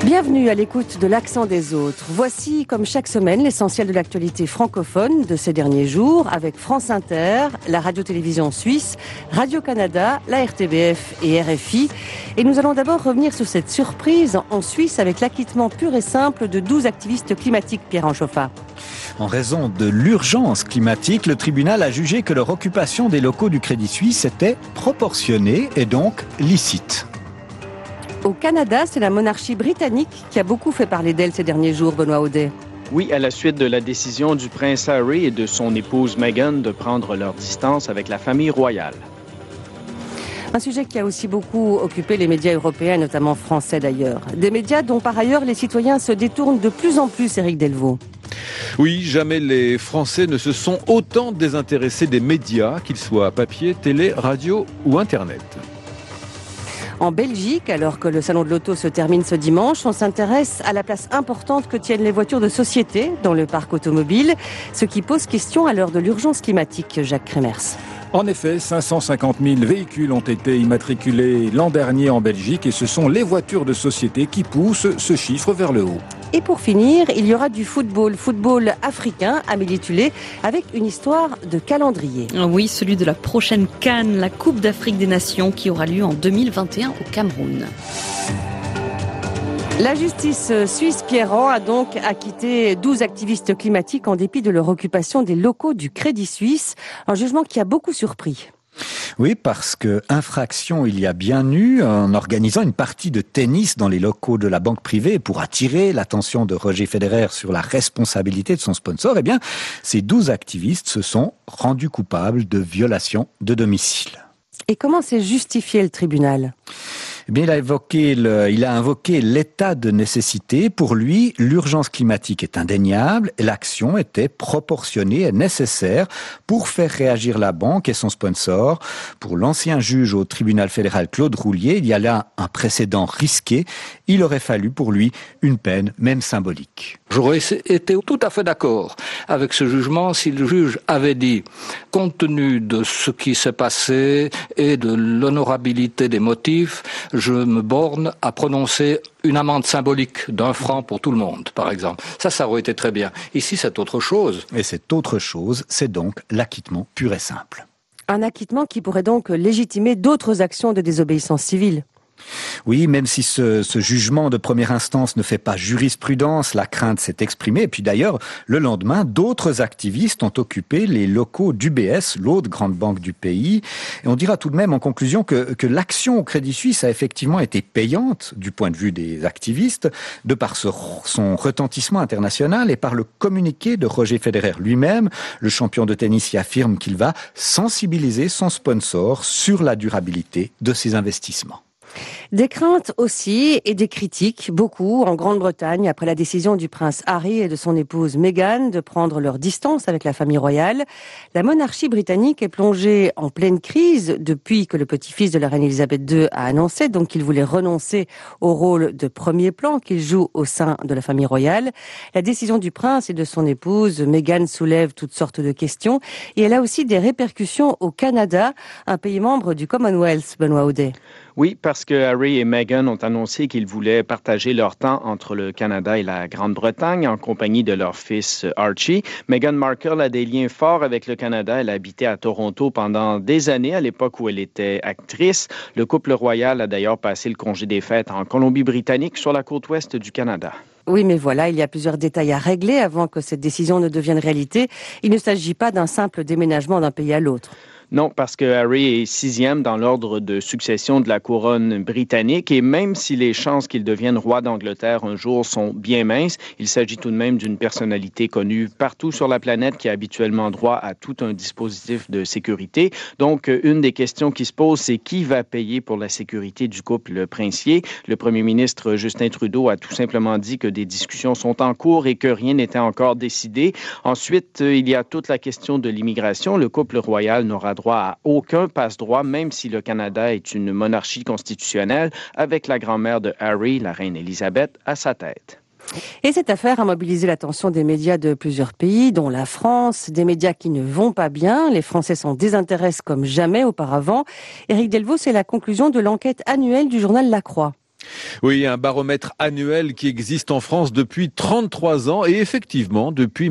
Bienvenue à l'écoute de l'accent des autres. Voici, comme chaque semaine, l'essentiel de l'actualité francophone de ces derniers jours avec France Inter, la radio-télévision suisse, Radio-Canada, la RTBF et RFI. Et nous allons d'abord revenir sur cette surprise en Suisse avec l'acquittement pur et simple de 12 activistes climatiques, Pierre Anchoffat. En raison de l'urgence climatique, le tribunal a jugé que leur occupation des locaux du Crédit Suisse était proportionnée et donc licite. Au Canada, c'est la monarchie britannique qui a beaucoup fait parler d'elle ces derniers jours, Benoît Audet. Oui, à la suite de la décision du prince Harry et de son épouse Meghan de prendre leur distance avec la famille royale. Un sujet qui a aussi beaucoup occupé les médias européens, notamment français d'ailleurs. Des médias dont par ailleurs les citoyens se détournent de plus en plus, Éric Delvaux. Oui, jamais les Français ne se sont autant désintéressés des médias, qu'ils soient papier, télé, radio ou Internet. En Belgique, alors que le salon de l'auto se termine ce dimanche, on s'intéresse à la place importante que tiennent les voitures de société dans le parc automobile, ce qui pose question à l'heure de l'urgence climatique, Jacques Kremers. En effet, 550 000 véhicules ont été immatriculés l'an dernier en Belgique et ce sont les voitures de société qui poussent ce chiffre vers le haut. Et pour finir, il y aura du football africain, Amélie Tulé, avec une histoire de calendrier. Oui, celui de la prochaine CAN, la Coupe d'Afrique des Nations, qui aura lieu en 2021 au Cameroun. La justice suisse, Pierre-An, a donc acquitté 12 activistes climatiques en dépit de leur occupation des locaux du Crédit Suisse, un jugement qui a beaucoup surpris. Oui, parce que infraction il y a bien eu en organisant une partie de tennis dans les locaux de la banque privée pour attirer l'attention de Roger Federer sur la responsabilité de son sponsor. Eh bien, ces 12 activistes se sont rendus coupables de violation de domicile. Et comment s'est justifié le tribunal ? Eh bien, il a invoqué l'état de nécessité. Pour lui, l'urgence climatique est indéniable et l'action était proportionnée et nécessaire pour faire réagir la banque et son sponsor. Pour l'ancien juge au tribunal fédéral Claude Roulier, il y a là un précédent risqué. Il aurait fallu pour lui une peine, même symbolique. J'aurais été tout à fait d'accord avec ce jugement si le juge avait dit, compte tenu de ce qui s'est passé et de l'honorabilité des motifs, je me borne à prononcer une amende symbolique d'1 franc pour tout le monde, par exemple. Ça aurait été très bien. Ici, c'est autre chose. Et cette autre chose, c'est donc l'acquittement pur et simple. Un acquittement qui pourrait donc légitimer d'autres actions de désobéissance civile. Oui, même si ce jugement de première instance ne fait pas jurisprudence, la crainte s'est exprimée. Et puis d'ailleurs, le lendemain, d'autres activistes ont occupé les locaux d'UBS, l'autre grande banque du pays. Et on dira tout de même en conclusion que l'action au Crédit Suisse a effectivement été payante du point de vue des activistes, de par son retentissement international et par le communiqué de Roger Federer lui-même. Le champion de tennis y affirme qu'il va sensibiliser son sponsor sur la durabilité de ses investissements. Des craintes aussi et des critiques, beaucoup en Grande-Bretagne après la décision du prince Harry et de son épouse Meghan de prendre leur distance avec la famille royale. La monarchie britannique est plongée en pleine crise depuis que le petit-fils de la reine Elisabeth II a annoncé donc qu'il voulait renoncer au rôle de premier plan qu'il joue au sein de la famille royale. La décision du prince et de son épouse Meghan soulève toutes sortes de questions et elle a aussi des répercussions au Canada, un pays membre du Commonwealth, Benoît Audet. Oui, parce que Harry et Meghan ont annoncé qu'ils voulaient partager leur temps entre le Canada et la Grande-Bretagne en compagnie de leur fils Archie. Meghan Markle a des liens forts avec le Canada. Elle a habité à Toronto pendant des années, à l'époque où elle était actrice. Le couple royal a d'ailleurs passé le congé des fêtes en Colombie-Britannique, sur la côte ouest du Canada. Oui, mais voilà, il y a plusieurs détails à régler avant que cette décision ne devienne réalité. Il ne s'agit pas d'un simple déménagement d'un pays à l'autre. Non, parce que Harry est 6e dans l'ordre de succession de la couronne britannique et même si les chances qu'il devienne roi d'Angleterre un jour sont bien minces, il s'agit tout de même d'une personnalité connue partout sur la planète qui a habituellement droit à tout un dispositif de sécurité. Donc, une des questions qui se pose, c'est qui va payer pour la sécurité du couple princier? Le premier ministre Justin Trudeau a tout simplement dit que des discussions sont en cours et que rien n'était encore décidé. Ensuite, il y a toute la question de l'immigration. Le couple royal n'aura droit à aucun passe-droit, même si le Canada est une monarchie constitutionnelle, avec la grand-mère de Harry, la reine Elisabeth, à sa tête. Et cette affaire a mobilisé l'attention des médias de plusieurs pays, dont la France, des médias qui ne vont pas bien. Les Français s'en désintéressent comme jamais auparavant. Éric Delvaux, c'est la conclusion de l'enquête annuelle du journal La Croix. Oui, un baromètre annuel qui existe en France depuis 33 ans et effectivement, depuis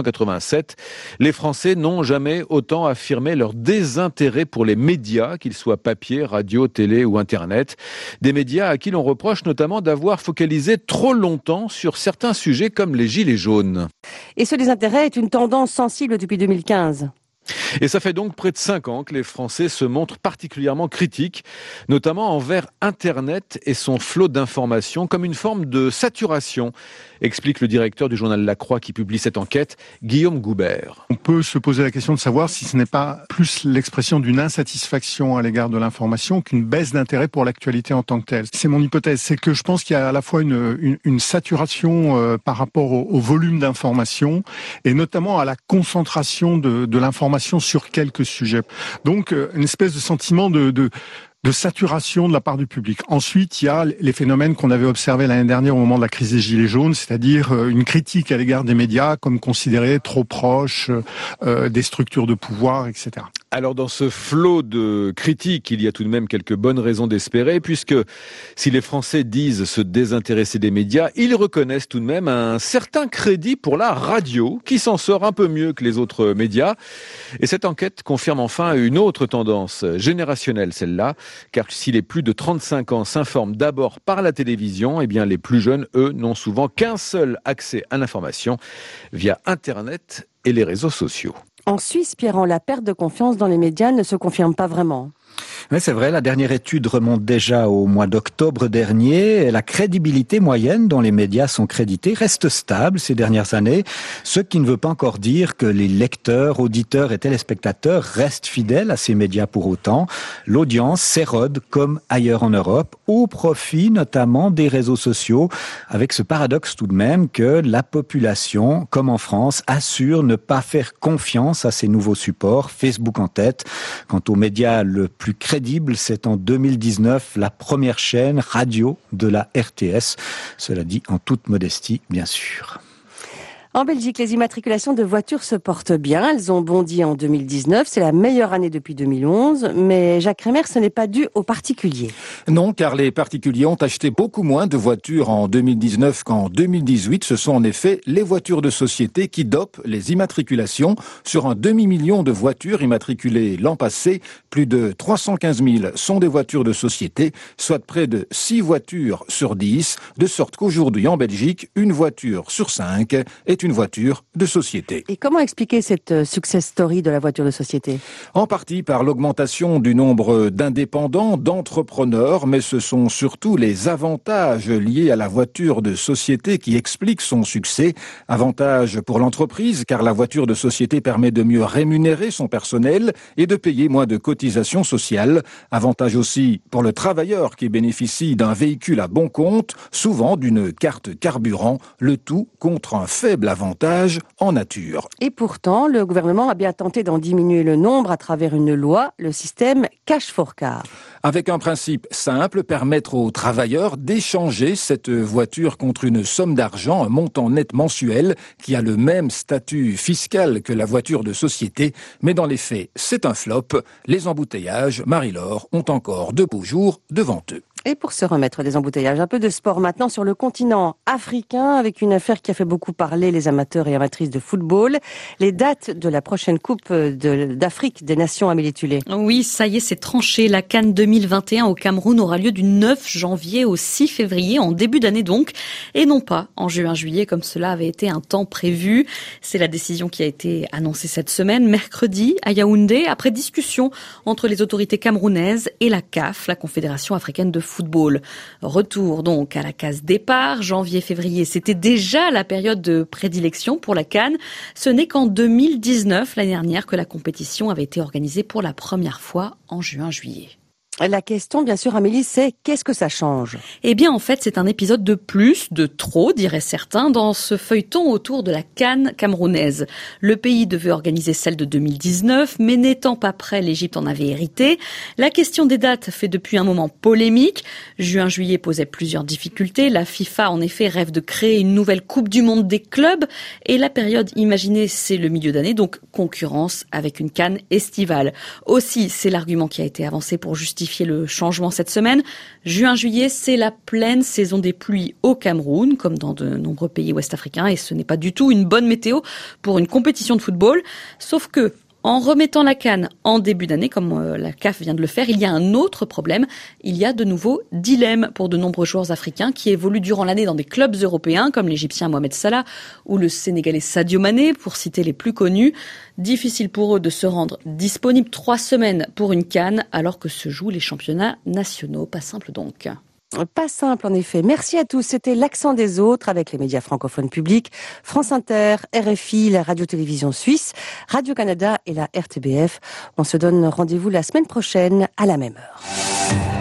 1987, les Français n'ont jamais autant affirmé leur désintérêt pour les médias, qu'ils soient papier, radio, télé ou Internet. Des médias à qui l'on reproche notamment d'avoir focalisé trop longtemps sur certains sujets comme les gilets jaunes. Et ce désintérêt est une tendance sensible depuis 2015. Et ça fait donc près de 5 ans que les Français se montrent particulièrement critiques, notamment envers Internet et son flot d'informations, comme une forme de saturation, explique le directeur du journal La Croix qui publie cette enquête, Guillaume Goubert. On peut se poser la question de savoir si ce n'est pas plus l'expression d'une insatisfaction à l'égard de l'information qu'une baisse d'intérêt pour l'actualité en tant que telle. C'est mon hypothèse, c'est que je pense qu'il y a à la fois une saturation par rapport au volume d'informations et notamment à la concentration de l'information sur quelques sujets. Donc, une espèce de sentiment de saturation de la part du public. Ensuite, il y a les phénomènes qu'on avait observés l'année dernière au moment de la crise des Gilets jaunes, c'est-à-dire une critique à l'égard des médias comme considérés trop proches des structures de pouvoir, etc. Alors dans ce flot de critiques, il y a tout de même quelques bonnes raisons d'espérer, puisque si les Français disent se désintéresser des médias, ils reconnaissent tout de même un certain crédit pour la radio, qui s'en sort un peu mieux que les autres médias. Et cette enquête confirme enfin une autre tendance générationnelle, celle-là, car si les plus de 35 ans s'informent d'abord par la télévision, eh bien les plus jeunes, eux, n'ont souvent qu'un seul accès à l'information via Internet et les réseaux sociaux. En Suisse, Pierre, la perte de confiance dans les médias ne se confirme pas vraiment. Oui, c'est vrai, la dernière étude remonte déjà au mois d'octobre dernier. La crédibilité moyenne dont les médias sont crédités reste stable ces dernières années, ce qui ne veut pas encore dire que les lecteurs, auditeurs et téléspectateurs restent fidèles à ces médias pour autant. L'audience s'érode comme ailleurs en Europe, au profit notamment des réseaux sociaux, avec ce paradoxe tout de même que la population, comme en France, assure ne pas faire confiance à ces nouveaux supports, Facebook en tête. Quant aux médias le plus crédible, c'est en 2019 la première chaîne radio de la RTS. Cela dit en toute modestie, bien sûr. En Belgique, les immatriculations de voitures se portent bien. Elles ont bondi en 2019. C'est la meilleure année depuis 2011. Mais Jacques Rémer, ce n'est pas dû aux particuliers. Non, car les particuliers ont acheté beaucoup moins de voitures en 2019 qu'en 2018. Ce sont en effet les voitures de société qui dopent les immatriculations. Sur un demi-million de voitures immatriculées l'an passé, plus de 315 000 sont des voitures de société, soit près de 6 voitures sur 10, de sorte qu'aujourd'hui en Belgique, une voiture sur 5 est une voiture de société. Et comment expliquer cette success story de la voiture de société ? En partie par l'augmentation du nombre d'indépendants, d'entrepreneurs, mais ce sont surtout les avantages liés à la voiture de société qui expliquent son succès. Avantages pour l'entreprise, car la voiture de société permet de mieux rémunérer son personnel et de payer moins de cotisations sociales. Avantage aussi pour le travailleur qui bénéficie d'un véhicule à bon compte, souvent d'une carte carburant, le tout contre un faible avantage en nature. Et pourtant, le gouvernement a bien tenté d'en diminuer le nombre à travers une loi, le système Cash for Car. Avec un principe simple, permettre aux travailleurs d'échanger cette voiture contre une somme d'argent, un montant net mensuel qui a le même statut fiscal que la voiture de société. Mais dans les faits, c'est un flop. Les embouteillages, Marie-Laure, ont encore de beaux jours devant eux. Et pour se remettre des embouteillages, un peu de sport maintenant sur le continent africain avec une affaire qui a fait beaucoup parler les amateurs et amatrices de football. Les dates de la prochaine Coupe d'Afrique des Nations, Amélie Tullet. Oui, ça y est, c'est tranché. La CAN 2021 au Cameroun aura lieu du 9 janvier au 6 février, en début d'année donc, et non pas en juin-juillet comme cela avait été un temps prévu. C'est la décision qui a été annoncée cette semaine, mercredi, à Yaoundé, après discussion entre les autorités camerounaises et la CAF, la Confédération africaine de football. Retour donc à la case départ. Janvier-février, c'était déjà la période de prédilection pour la CAN. Ce n'est qu'en 2019, l'année dernière, que la compétition avait été organisée pour la première fois en juin-juillet. La question, bien sûr, Amélie, c'est qu'est-ce que ça change ? Eh bien, en fait, c'est un épisode de plus, de trop, diraient certains, dans ce feuilleton autour de la CAN camerounaise. Le pays devait organiser celle de 2019, mais n'étant pas prêt, l'Égypte en avait hérité. La question des dates fait depuis un moment polémique. Juin-juillet posait plusieurs difficultés. La FIFA, en effet, rêve de créer une nouvelle Coupe du Monde des clubs. Et la période imaginée, c'est le milieu d'année, donc concurrence avec une CAN estivale. Aussi, c'est l'argument qui a été avancé pour justifier justifié le changement cette semaine. Juin-juillet, c'est la pleine saison des pluies au Cameroun, comme dans de nombreux pays ouest-africains, et ce n'est pas du tout une bonne météo pour une compétition de football. Sauf que, en remettant la CAN en début d'année, comme la CAF vient de le faire, il y a un autre problème. Il y a de nouveaux dilemmes pour de nombreux joueurs africains qui évoluent durant l'année dans des clubs européens, comme l'Égyptien Mohamed Salah ou le Sénégalais Sadio Mané, pour citer les plus connus. Difficile pour eux de se rendre disponibles 3 semaines pour une CAN, alors que se jouent les championnats nationaux. Pas simple donc. Pas simple en effet. Merci à tous. C'était l'accent des autres avec les médias francophones publics, France Inter, RFI, la radio-télévision suisse, Radio-Canada et la RTBF. On se donne rendez-vous la semaine prochaine à la même heure.